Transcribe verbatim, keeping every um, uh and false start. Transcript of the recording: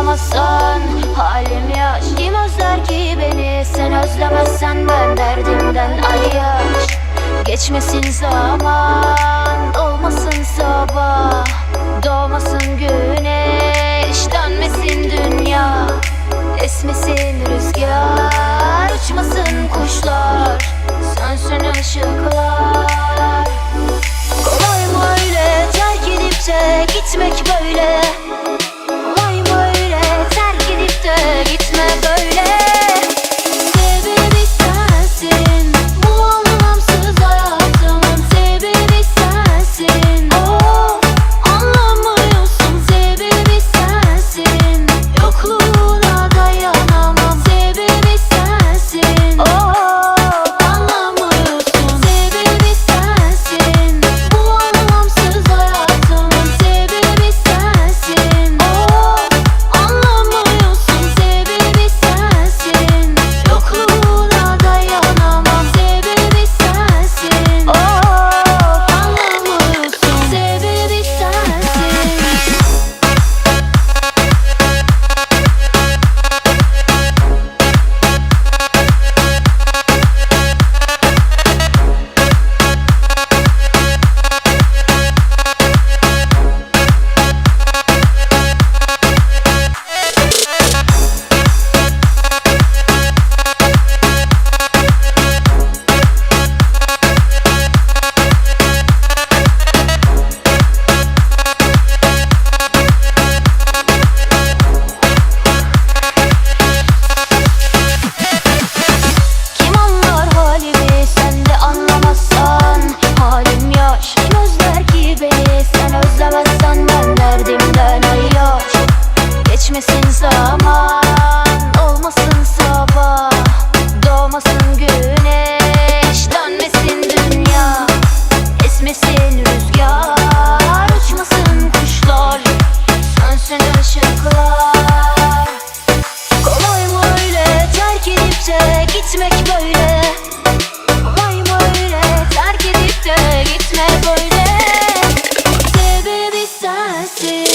anlamazsan halim yaş. Kim özler ki beni sen özlemezsen, ben derdimden ay yaş. Geçmesin zaman, olmasın sabah, doğmasın güneş, dönmesin dünya, esmesin rüzgar, uçmasın kuşlar, sönsün ışıklar. Kolay mı öyle terk edip de gitmek böyle? Kolay mı öyle terk edip de gitme böyle? Sebebi sensin, bu anlamsız hayatımın sebebi sensin. Oh, anlamıyorsun, sebebi sensin. Yokluğuna dayanamam, sebebi sensin. Oh, anlamıyorsun, sebebi sensin. Bu anlamsız hayatımın sebebi sensin. Oh, anlamıyorsun, sebebi sensin. Yokluğuna dayanamam, sebebi sensin. Oh, anlamıyorsun, sebebi sensin. Kim anlar halimi sen de anlamazsan halim yaş. Kim özler ki beni sen özlemezsen, ben derdimden ay yaş. Geçmesin zaman, olmasın sabah, doğmasın güneş, dönmesin dünya, esmesin rüzgar, uçmasın kuşlar, sönsün ışıklar. Kolay mı öyle terk edip de gitmek böyle? Kolay mı öyle terk edip de gitme böyle? Sebebi sensin.